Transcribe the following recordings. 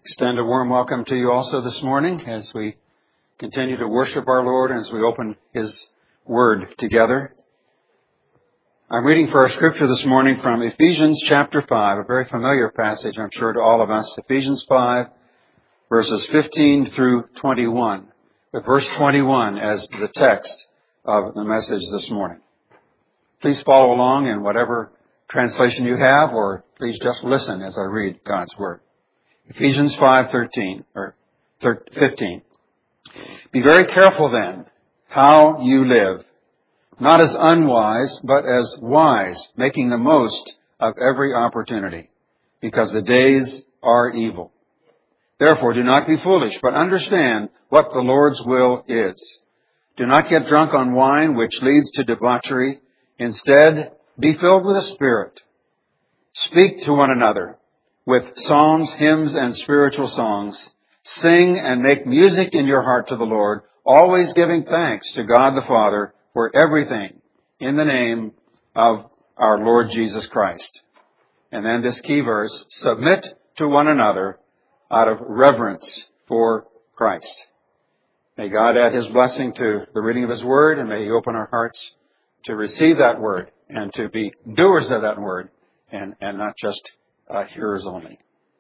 Extend a warm welcome to you also this morning as we continue to worship our Lord and as we open His Word together. I'm reading for our scripture this morning from Ephesians chapter 5, a very familiar passage, I'm sure, to all of us. Ephesians 5, verses 15 through 21, with verse 21 as the text of the message this morning. Please follow along in whatever translation you have, or please just listen as I read God's Word. Ephesians 5:15. Be very careful then how you live, not as unwise, but as wise, making the most of every opportunity, because the days are evil. Therefore, do not be foolish, but understand what the Lord's will is. Do not get drunk on wine, which leads to debauchery. Instead, be filled with the Spirit. Speak to one another with psalms, hymns, and spiritual songs. Sing and make music in your heart to the Lord, always giving thanks to God the Father for everything in the name of our Lord Jesus Christ. And then this key verse, submit to one another out of reverence for Christ. May God add His blessing to the reading of His Word, and may He open our hearts to receive that Word and to be doers of that Word and not just hearers only.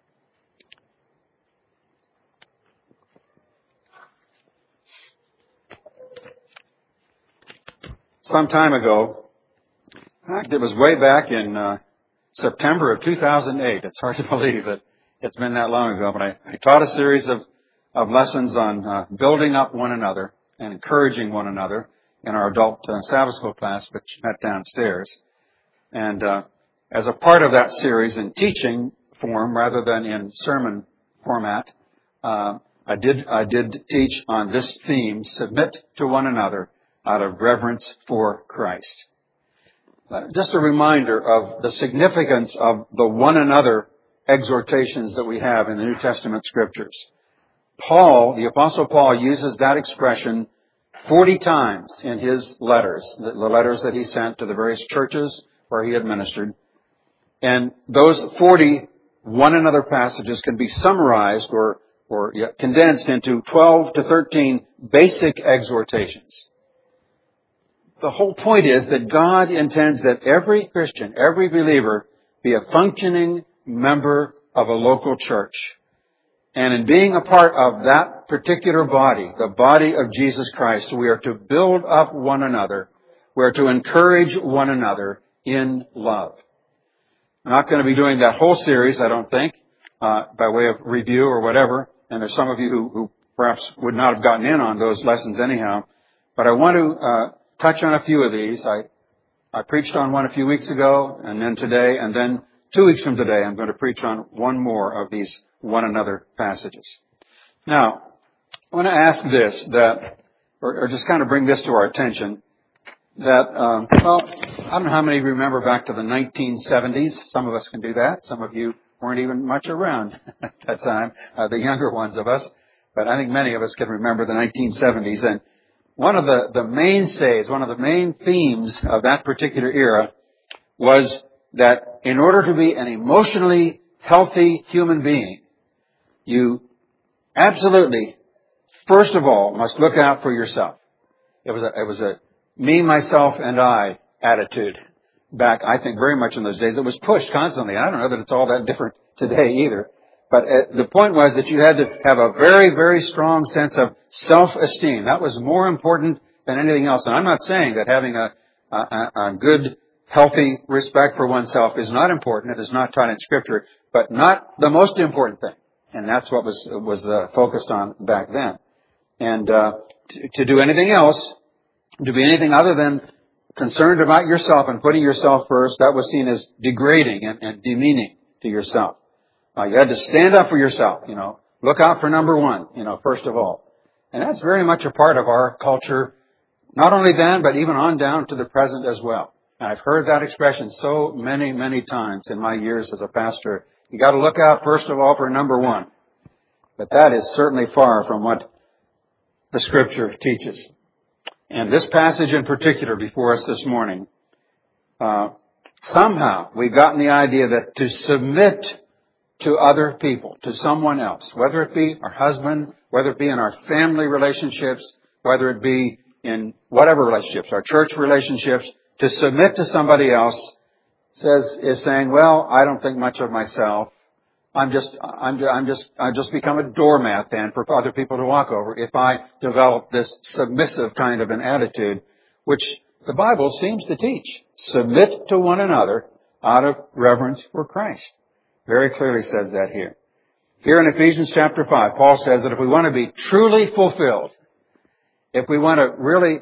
Some time ago, in fact, it was way back in September of 2008. It's hard to believe that it's been that long ago, but I taught a series of lessons on building up one another and encouraging one another in our adult Sabbath school class, which met downstairs. And as a part of that series in teaching form rather than in sermon format, I did teach on this theme, submit to one another out of reverence for Christ. Just a reminder of the significance of the one another exhortations that we have in the New Testament scriptures. Paul, the Apostle Paul, uses that expression 40 times in his letters, the letters that he sent to the various churches where he had ministered. And those 40 one another passages can be summarized or condensed into 12 to 13 basic exhortations. The whole point is that God intends that every Christian, every believer, be a functioning member of a local church. And in being a part of that particular body, the body of Jesus Christ, we are to build up one another. We are to encourage one another in love. I'm not going to be doing that whole series, I don't think, by way of review or whatever. And there's some of you who perhaps would not have gotten in on those lessons anyhow. But I want to touch on a few of these. I preached on one a few weeks ago, and then today, and then 2 weeks from today, I'm going to preach on one more of these one another passages. Now, I want to ask this, or just kind of bring this to our attention, that, I don't know how many of you remember back to the 1970s. Some of us can do that. Some of you weren't even much around at that time, the younger ones of us. But I think many of us can remember the 1970s. And one of the mainstays, one of the main themes of that particular era was that in order to be an emotionally healthy human being, you absolutely, first of all, must look out for yourself. It was a me, myself, and I attitude back, I think, very much in those days. It was pushed constantly. I don't know that it's all that different today either. But the point was that you had to have a very, very strong sense of self-esteem. That was more important than anything else. And I'm not saying that having a good, healthy respect for oneself is not important. It is not taught in Scripture, but not the most important thing. And that's what was focused on back then. And to do anything else, to be anything other than concerned about yourself and putting yourself first, that was seen as degrading and demeaning to yourself. You had to stand up for yourself, look out for number one, first of all. And that's very much a part of our culture, not only then, but even on down to the present as well. And I've heard that expression so many, many times in my years as a pastor. You got to look out, first of all, for number one. But that is certainly far from what the Scripture teaches. And this passage in particular before us this morning, somehow we've gotten the idea that to submit to other people, to someone else, whether it be our husband, whether it be in our family relationships, whether it be in whatever relationships, our church relationships, to submit to somebody else is saying, well, I don't think much of myself. I've just become a doormat then for other people to walk over if I develop this submissive kind of an attitude, which the Bible seems to teach. Submit to one another out of reverence for Christ. Very clearly says that here. Here in Ephesians chapter 5, Paul says that if we want to be truly fulfilled, if we want to really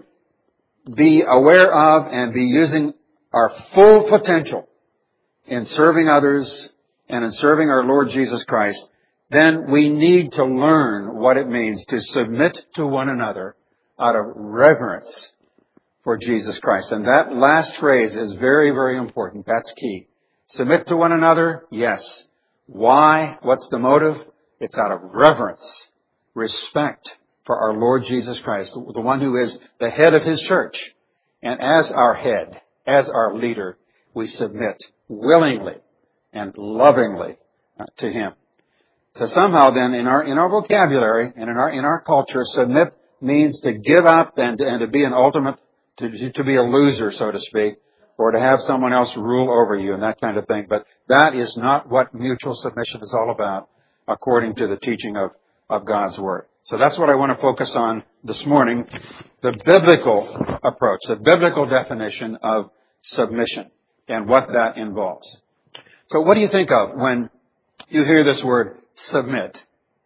be aware of and be using our full potential in serving others and in serving our Lord Jesus Christ, then we need to learn what it means to submit to one another out of reverence for Jesus Christ. And that last phrase is very, very important. That's key. Submit to one another, yes. Why? What's the motive? It's out of reverence, respect for our Lord Jesus Christ, the one who is the head of His church. And as our head, as our leader, we submit willingly and lovingly to Him. So somehow then in our vocabulary and in our culture, submit means to give up and to be an ultimate, to be a loser, so to speak, or to have someone else rule over you and that kind of thing. But that is not what mutual submission is all about, according to the teaching of God's Word. So that's what I want to focus on this morning, the biblical approach, the biblical definition of submission and what that involves. So what do you think of when you hear this word submit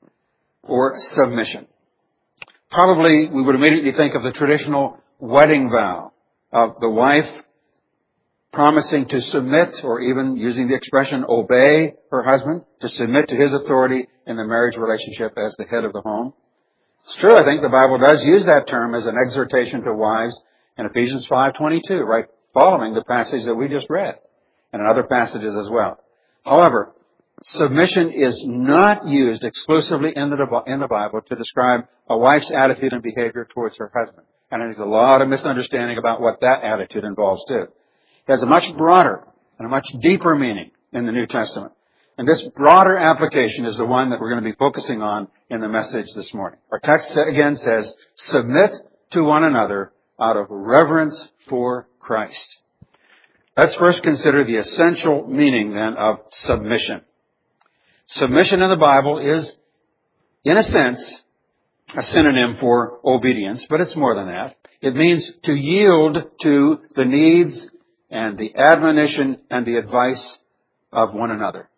or submission? Probably we would immediately think of the traditional wedding vow of the wife promising to submit, or even using the expression obey her husband, to submit to his authority in the marriage relationship as the head of the home. It's true, I think the Bible does use that term as an exhortation to wives in Ephesians 5:22, right following the passage that we just read, and in other passages as well. However, submission is not used exclusively in the Bible to describe a wife's attitude and behavior towards her husband. And there's a lot of misunderstanding about what that attitude involves too. It has a much broader and a much deeper meaning in the New Testament. And this broader application is the one that we're going to be focusing on in the message this morning. Our text again says, submit to one another out of reverence for Christ. Let's first consider the essential meaning then of submission. Submission in the Bible is, in a sense, a synonym for obedience, but it's more than that. It means to yield to the needs and the admonition and the advice of one another.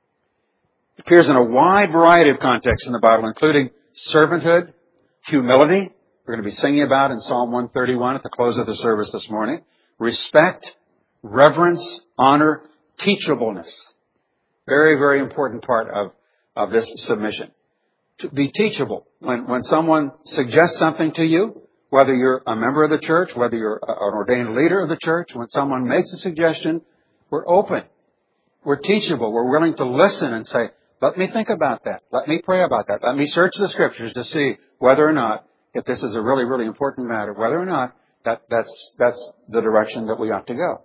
It appears in a wide variety of contexts in the Bible, including servanthood, humility, we're going to be singing about in Psalm 131 at the close of the service this morning, respect, reverence, honor, teachableness. Very, very important part of this submission. To be teachable. When someone suggests something to you, whether you're a member of the church, whether you're an ordained leader of the church, when someone makes a suggestion, we're open. We're teachable. We're willing to listen and say, let me think about that. Let me pray about that. Let me search the Scriptures to see whether or not, if this is a really, really important matter, whether or not that's the direction that we ought to go.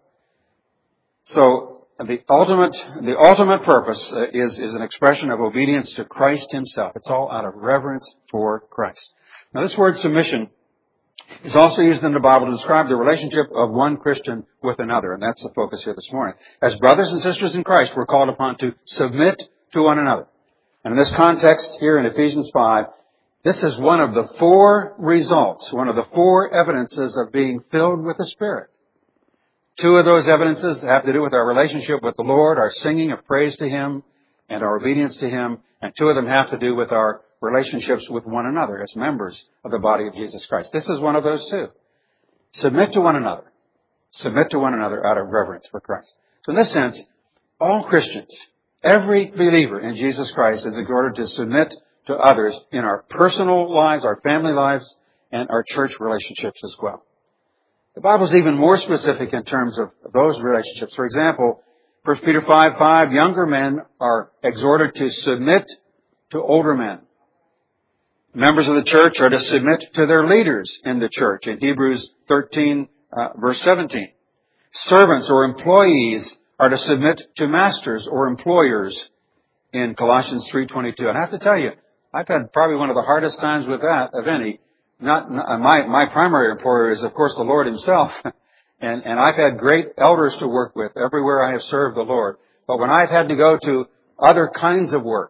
So the ultimate purpose is an expression of obedience to Christ Himself. It's all out of reverence for Christ. Now this word submission is also used in the Bible to describe the relationship of one Christian with another, and that's the focus here this morning. As brothers and sisters in Christ, we're called upon to submit to one another. And in this context here in Ephesians 5, this is one of the four results, one of the four evidences of being filled with the Spirit. Two of those evidences have to do with our relationship with the Lord, our singing of praise to Him, and our obedience to Him. And two of them have to do with our relationships with one another as members of the body of Jesus Christ. This is one of those two. Submit to one another. Submit to one another out of reverence for Christ. So in this sense, all Christians, every believer in Jesus Christ is exhorted to submit to others in our personal lives, our family lives, and our church relationships as well. The Bible is even more specific in terms of those relationships. For example, 1 Peter 5:5, younger men are exhorted to submit to older men. Members of the church are to submit to their leaders in the church in Hebrews 13, verse 17. Servants or employees are to submit to masters or employers in Colossians 3:22. And I have to tell you, I've had probably one of the hardest times with that of any. My primary employer is, of course, the Lord Himself. And I've had great elders to work with everywhere I have served the Lord. But when I've had to go to other kinds of work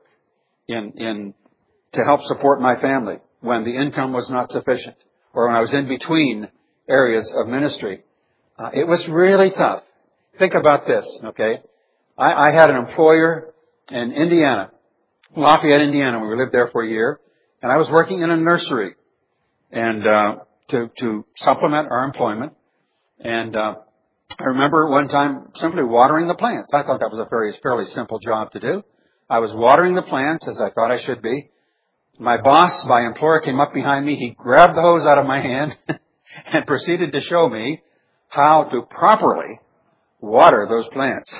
to help support my family, when the income was not sufficient, or when I was in between areas of ministry, it was really tough. Think about this, okay? I had an employer in Indiana, Lafayette, Indiana. We lived there for a year, and I was working in a nursery, and to supplement our employment. And I remember one time simply watering the plants. I thought that was a fairly simple job to do. I was watering the plants as I thought I should be. My boss, my employer, came up behind me. He grabbed the hose out of my hand and proceeded to show me how to properly water those plants.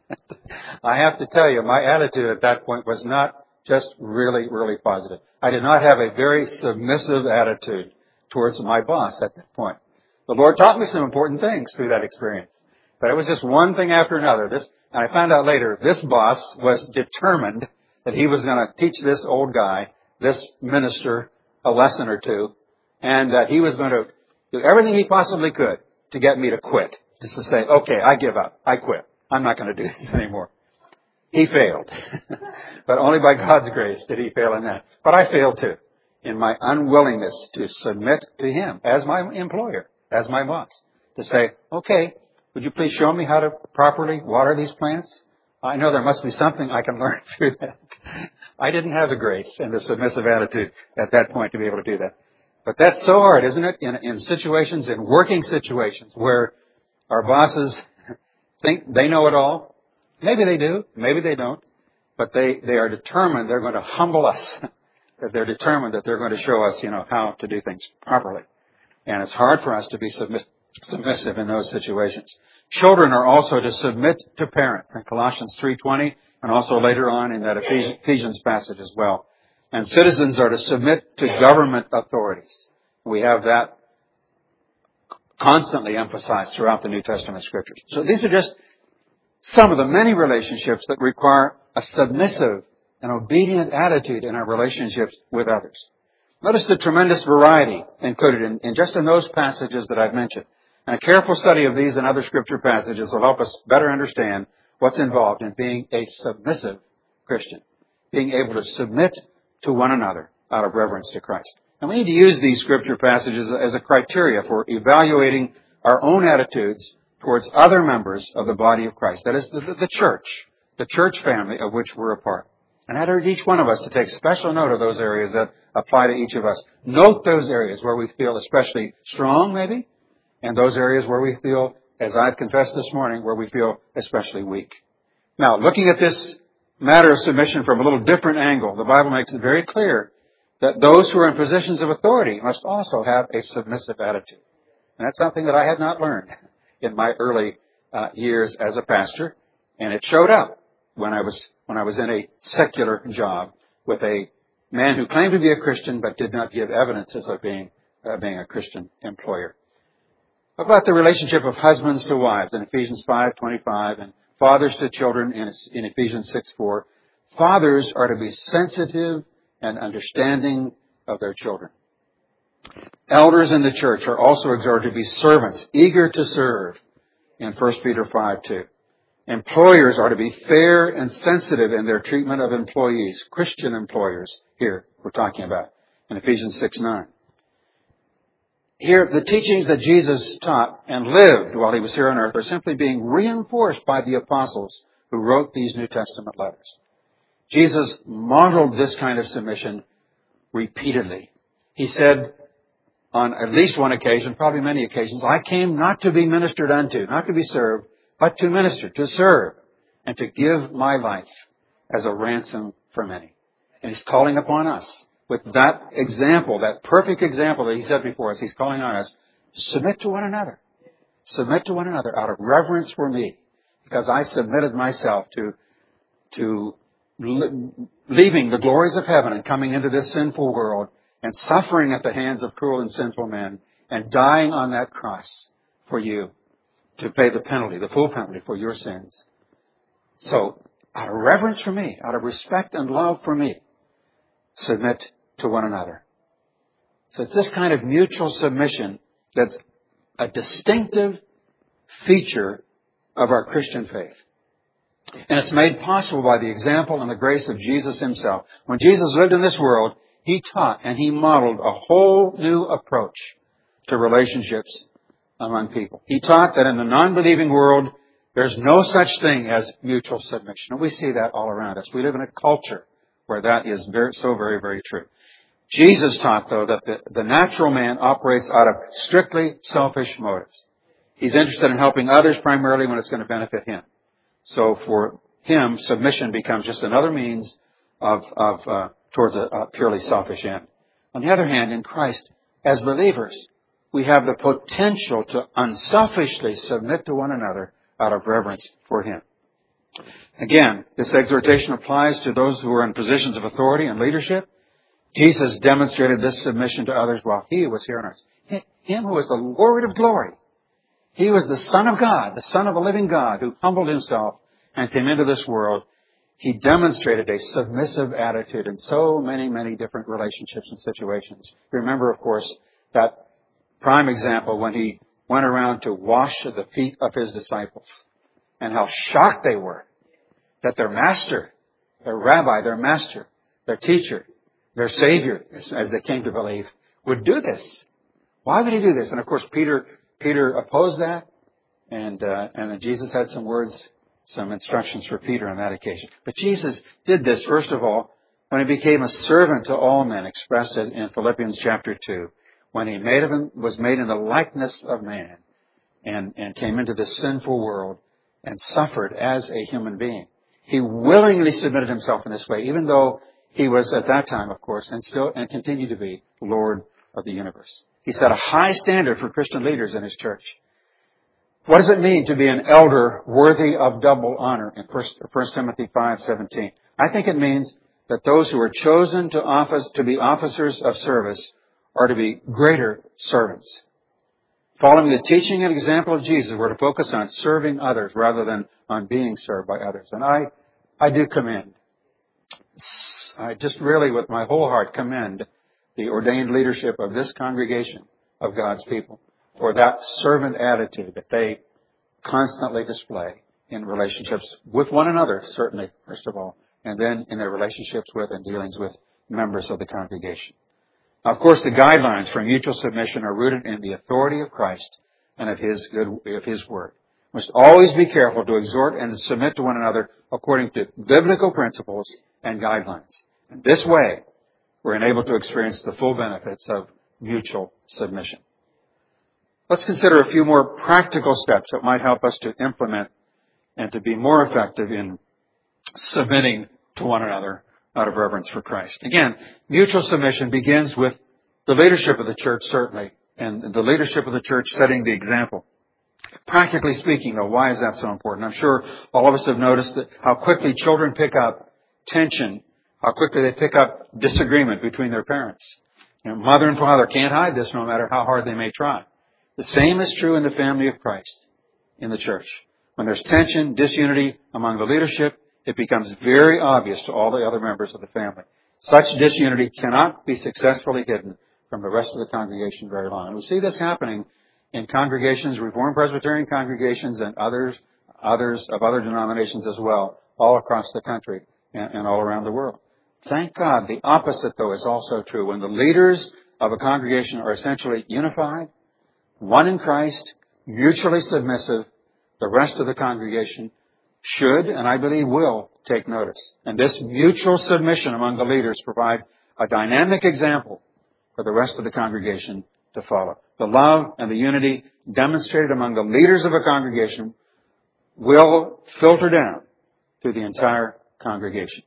I have to tell you, my attitude at that point was not just really, really positive. I did not have a very submissive attitude towards my boss at that point. The Lord taught me some important things through that experience. But it was just one thing after another. And I found out later, this boss was determined that he was going to teach this old guy, this minister, a lesson or two, and that he was going to do everything he possibly could to get me to quit. Just to say, okay, I give up. I quit. I'm not going to do this anymore. He failed. But only by God's grace did he fail in that. But I failed too, in my unwillingness to submit to him as my employer, as my boss, to say, okay, would you please show me how to properly water these plants? I know there must be something I can learn through that. I didn't have the grace and the submissive attitude at that point to be able to do that. But that's so hard, isn't it? In situations, in working situations where our bosses think they know it all. Maybe they do, maybe they don't. But they are determined they're going to humble us. That they're determined that they're going to show us, how to do things properly. And it's hard for us to be submissive in those situations. Children are also to submit to parents in Colossians 3:20 and also later on in that Ephesians passage as well. And citizens are to submit to government authorities. We have that constantly emphasized throughout the New Testament Scriptures. So these are just some of the many relationships that require a submissive and obedient attitude in our relationships with others. Notice the tremendous variety included in those passages that I've mentioned. And a careful study of these and other Scripture passages will help us better understand what's involved in being a submissive Christian, being able to submit to one another out of reverence to Christ. And we need to use these Scripture passages as a criteria for evaluating our own attitudes towards other members of the body of Christ. That is the church family of which we're a part. And I'd urge each one of us to take special note of those areas that apply to each of us. Note those areas where we feel especially strong, maybe, and those areas where we feel, as I've confessed this morning, where we feel especially weak. Now, looking at this matter of submission from a little different angle, the Bible makes it very clear that those who are in positions of authority must also have a submissive attitude. And that's something that I had not learned in my early years as a pastor, and it showed up when I was in a secular job with a man who claimed to be a Christian but did not give evidences of being a Christian employer. About the relationship of husbands to wives in Ephesians 5:25 and fathers to children in Ephesians 6:4. Fathers are to be sensitive and understanding of their children. Elders in the church are also exhorted to be servants, eager to serve in 1 Peter 5:2. Employers are to be fair and sensitive in their treatment of employees, Christian employers here we're talking about in Ephesians 6:9. Here, the teachings that Jesus taught and lived while he was here on earth are simply being reinforced by the apostles who wrote these New Testament letters. Jesus modeled this kind of submission repeatedly. He said on at least one occasion, probably many occasions, I came not to be ministered unto, not to be served, but to minister, to serve, and to give my life as a ransom for many. And he's calling upon us with that example, that perfect example that he set before us. He's calling on us to submit to one another. Submit to one another out of reverence for me, because I submitted myself to leaving the glories of heaven and coming into this sinful world and suffering at the hands of cruel and sinful men and dying on that cross for you to pay the penalty, the full penalty for your sins. So out of reverence for me, out of respect and love for me, submit to one another. So it's this kind of mutual submission that's a distinctive feature of our Christian faith. And it's made possible by the example and the grace of Jesus himself. When Jesus lived in this world, he taught and he modeled a whole new approach to relationships among people. He taught that in the non-believing world, there's no such thing as mutual submission. And we see that all around us. We live in a culture where that is very, very true. Jesus taught, though, that the natural man operates out of strictly selfish motives. He's interested in helping others primarily when it's going to benefit him. So for him, submission becomes just another means towards a purely selfish end. On the other hand, in Christ, as believers, we have the potential to unselfishly submit to one another out of reverence for him. Again, this exhortation applies to those who are in positions of authority and leadership. Jesus demonstrated this submission to others while he was here on earth. Him who was the Lord of glory. He was the Son of God, the Son of the living God, who humbled himself and came into this world. He demonstrated a submissive attitude in so many, many different relationships and situations. Remember, of course, that prime example when he went around to wash the feet of his disciples and how shocked they were that their master, their rabbi, their master, their teacher, their Savior, as they came to believe, would do this. Why would he do this? And of course, Peter opposed that, and then Jesus had some words, some instructions for Peter on that occasion. But Jesus did this, first of all, when he became a servant to all men, expressed as in Philippians chapter 2, when he was made in the likeness of man and came into this sinful world and suffered as a human being. He willingly submitted himself in this way, even though he was at that time, of course, and continued to be Lord of the universe. He set a high standard for Christian leaders in his church. What does it mean to be an elder worthy of double honor in 1 Timothy 5:17? I think it means that those who are chosen to be officers of service are to be greater servants. Following the teaching and example of Jesus, we're to focus on serving others rather than on being served by others. And I do commend, I just really with my whole heart commend the ordained leadership of this congregation of God's people for that servant attitude that they constantly display in relationships with one another, certainly, first of all, and then in their relationships with and dealings with members of the congregation. Now, of course, the guidelines for mutual submission are rooted in the authority of Christ and of His Word. We must always be careful to exhort and to submit to one another according to biblical principles and guidelines. In this way, we're enabled to experience the full benefits of mutual submission. Let's consider a few more practical steps that might help us to implement and to be more effective in submitting to one another out of reverence for Christ. Again, mutual submission begins with the leadership of the church, certainly, and the leadership of the church setting the example. Practically speaking, though, why is that so important? I'm sure all of us have noticed that how quickly children pick up tension, how quickly they pick up disagreement between their parents. Mother and father can't hide this no matter how hard they may try. The same is true in the family of Christ, in the church. When there's tension, disunity among the leadership, it becomes very obvious to all the other members of the family. Such disunity cannot be successfully hidden from the rest of the congregation very long. And we see this happening in congregations, Reformed Presbyterian congregations, and others of other denominations as well, all across the country and all around the world. Thank God. The opposite, though, is also true. When the leaders of a congregation are essentially unified, one in Christ, mutually submissive, the rest of the congregation should, and I believe will, take notice. And this mutual submission among the leaders provides a dynamic example for the rest of the congregation to follow. The love and the unity demonstrated among the leaders of a congregation will filter down through the entire congregation.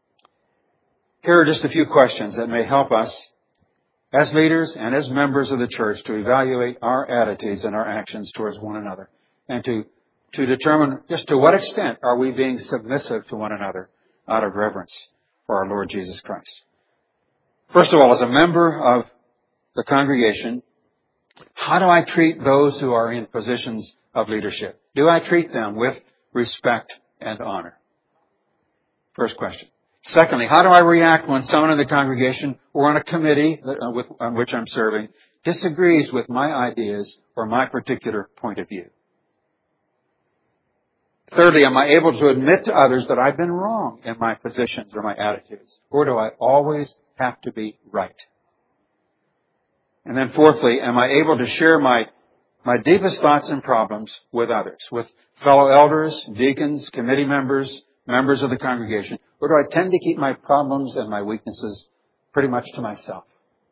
Here are just a few questions that may help us as leaders and as members of the church to evaluate our attitudes and our actions towards one another and to determine just to what extent are we being submissive to one another out of reverence for our Lord Jesus Christ. First of all, as a member of the congregation, how do I treat those who are in positions of leadership? Do I treat them with respect and honor? First question. Secondly, how do I react when someone in the congregation or on a committee on which I'm serving disagrees with my ideas or my particular point of view? Thirdly, am I able to admit to others that I've been wrong in my positions or my attitudes? Or do I always have to be right? And then fourthly, am I able to share my deepest thoughts and problems with others, with fellow elders, deacons, committee members, members of the congregation? Or do I tend to keep my problems and my weaknesses pretty much to myself?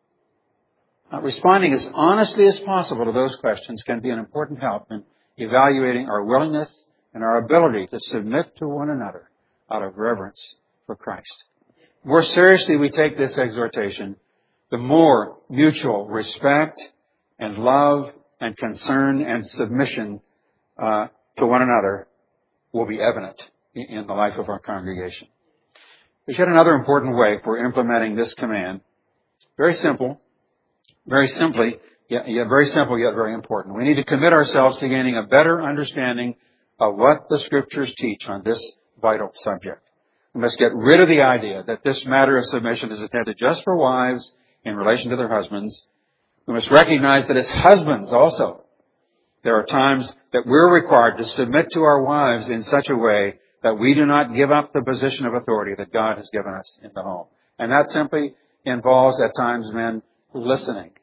Now, responding as honestly as possible to those questions can be an important help in evaluating our willingness and our ability to submit to one another out of reverence for Christ. The more seriously we take this exhortation, the more mutual respect and love and concern and submission to one another will be evident in the life of our congregation. There's yet another important way for implementing this command. Very simple, very simply, yet very simple, yet very important. We need to commit ourselves to gaining a better understanding of what the Scriptures teach on this vital subject. We must get rid of the idea that this matter of submission is intended just for wives in relation to their husbands. We must recognize that as husbands also, there are times that we're required to submit to our wives in such a way that we do not give up the position of authority that God has given us in the home. And that simply involves at times men listening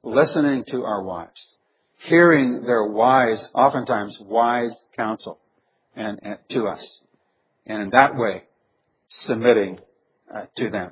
to our wives, hearing their oftentimes wise counsel and to us, and in that way submitting to them.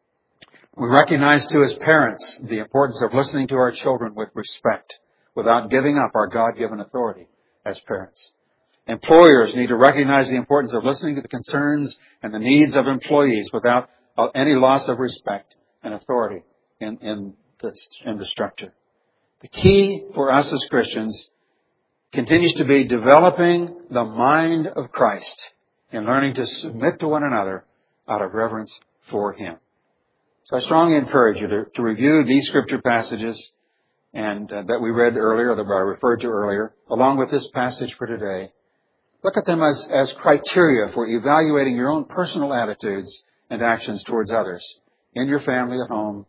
We recognize too as parents the importance of listening to our children with respect without giving up our God-given authority as parents. Employers need to recognize the importance of listening to the concerns and the needs of employees without any loss of respect and authority in the structure. The key for us as Christians continues to be developing the mind of Christ in learning to submit to one another out of reverence for Him. So I strongly encourage you to review these Scripture passages and that we read earlier, that I referred to earlier, along with this passage for today. Look at them as criteria for evaluating your own personal attitudes and actions towards others in your family at home,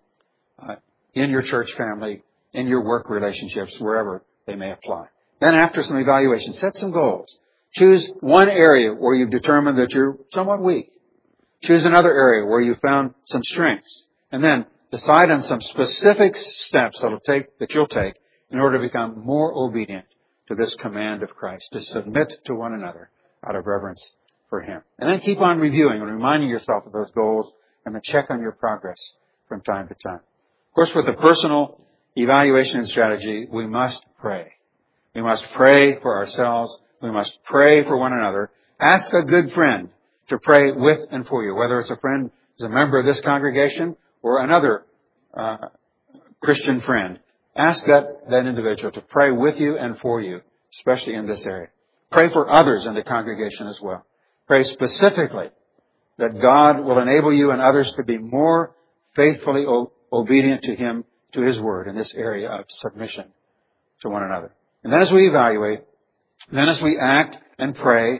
in your church family, in your work relationships, wherever they may apply. Then after some evaluation, set some goals. Choose one area where you've determined that you're somewhat weak. Choose another area where you found some strengths. And then decide on some specific steps that you'll take in order to become more obedient to this command of Christ, to submit to one another out of reverence for Him. And then keep on reviewing and reminding yourself of those goals and then check on your progress from time to time. Of course, with the personal evaluation and strategy, we must pray. We must pray for ourselves. We must pray for one another. Ask a good friend to pray with and for you, whether it's a friend who's a member of this congregation or another Christian friend. Ask that individual to pray with you and for you, especially in this area. Pray for others in the congregation as well. Pray specifically that God will enable you and others to be more faithfully obedient to Him, to His Word in this area of submission to one another. And then as we evaluate, then as we act and pray,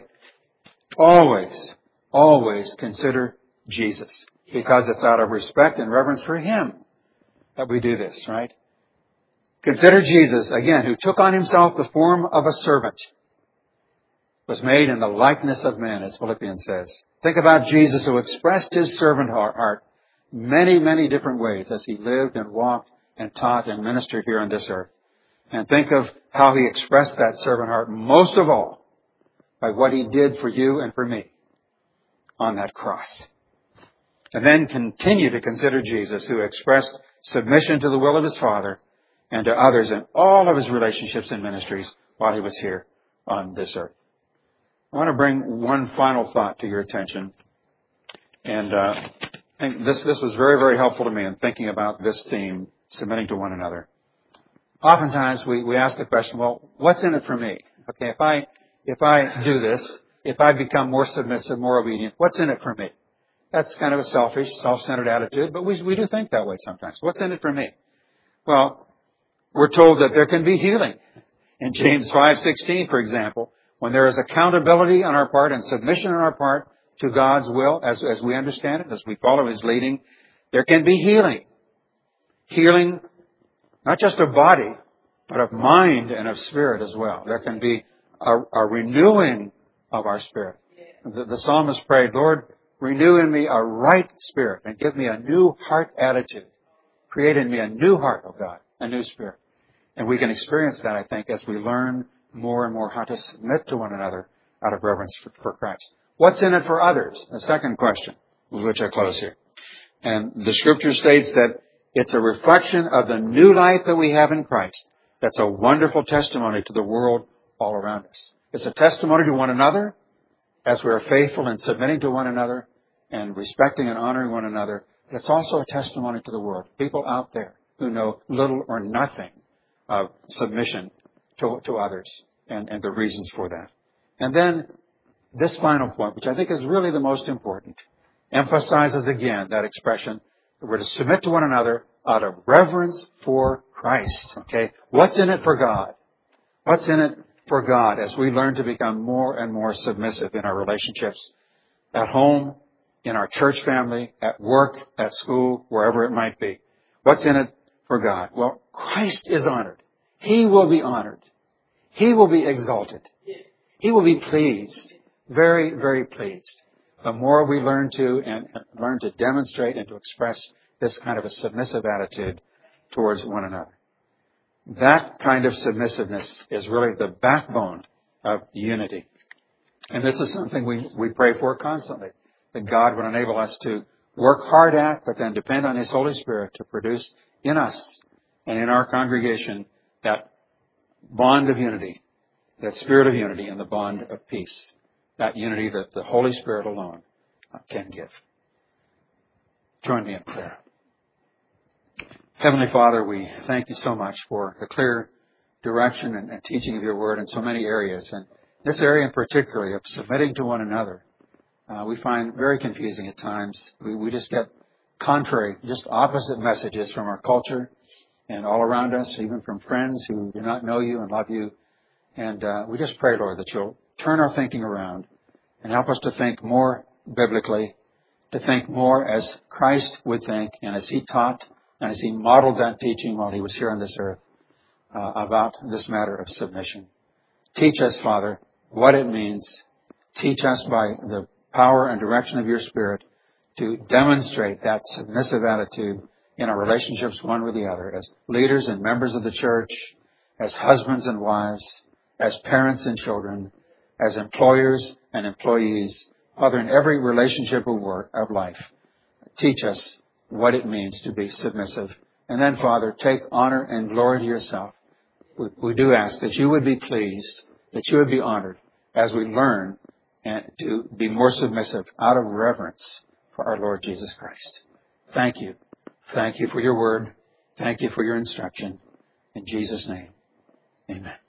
always consider Jesus, because it's out of respect and reverence for Him that we do this, right? Consider Jesus, again, who took on Himself the form of a servant, was made in the likeness of men, as Philippians says. Think about Jesus, who expressed His servant heart many different ways as He lived and walked and taught and ministered here on this earth. And think of how He expressed that servant heart, most of all, by what He did for you and for me on that cross. And then continue to consider Jesus, who expressed submission to the will of His Father and to others in all of His relationships and ministries while He was here on this earth. I want to bring one final thought to your attention. And I think this was very helpful to me in thinking about this theme, submitting to one another. Oftentimes we ask the question, well, what's in it for me? Okay, if I do this, if I become more submissive, more obedient, what's in it for me? That's kind of a selfish, self-centered attitude, but we do think that way sometimes. What's in it for me? Well, we're told that there can be healing. In James 5:16, for example, when there is accountability on our part and submission on our part, to God's will as we understand it, as we follow His leading, there can be healing. Healing not just of body, but of mind and of spirit as well. There can be a renewing of our spirit. The psalmist prayed, Lord, renew in me a right spirit and give me a new heart attitude. Create in me a new heart, oh God, a new spirit. And we can experience that, I think, as we learn more and more how to submit to one another out of reverence for Christ. What's in it for others? The second question, with which I close here. And the Scripture states that it's a reflection of the new life that we have in Christ. That's a wonderful testimony to the world all around us. It's a testimony to one another as we are faithful in submitting to one another and respecting and honoring one another. But it's also a testimony to the world. People out there who know little or nothing of submission to others and the reasons for that. And then this final point, which I think is really the most important, emphasizes again that expression that we're to submit to one another out of reverence for Christ. Okay? What's in it for God? What's in it for God as we learn to become more and more submissive in our relationships at home, in our church family, at work, at school, wherever it might be? What's in it for God? Well, Christ is honored. He will be honored. He will be exalted. He will be pleased. Very, very pleased. The more we learn to demonstrate and to express this kind of a submissive attitude towards one another. That kind of submissiveness is really the backbone of unity. And this is something we pray for constantly, that God would enable us to work hard at, but then depend on His Holy Spirit to produce in us and in our congregation that bond of unity, that spirit of unity and the bond of peace, that unity that the Holy Spirit alone can give. Join me in prayer. Heavenly Father, we thank You so much for the clear direction and teaching of Your Word in so many areas. And this area in particular of submitting to one another, we find very confusing at times. We just get contrary, just opposite messages from our culture and all around us, even from friends who do not know You and love You. And we just pray, Lord, that You'll turn our thinking around and help us to think more biblically, to think more as Christ would think and as He taught and as He modeled that teaching while He was here on this earth about this matter of submission. Teach us, Father, what it means. Teach us by the power and direction of Your Spirit to demonstrate that submissive attitude in our relationships one with the other as leaders and members of the church, as husbands and wives, as parents and children, as employers and employees. Father, in every relationship of life, teach us what it means to be submissive. And then, Father, take honor and glory to Yourself. We do ask that You would be pleased, that You would be honored as we learn and to be more submissive out of reverence for our Lord Jesus Christ. Thank You. Thank You for Your Word. Thank You for Your instruction. In Jesus' name, amen.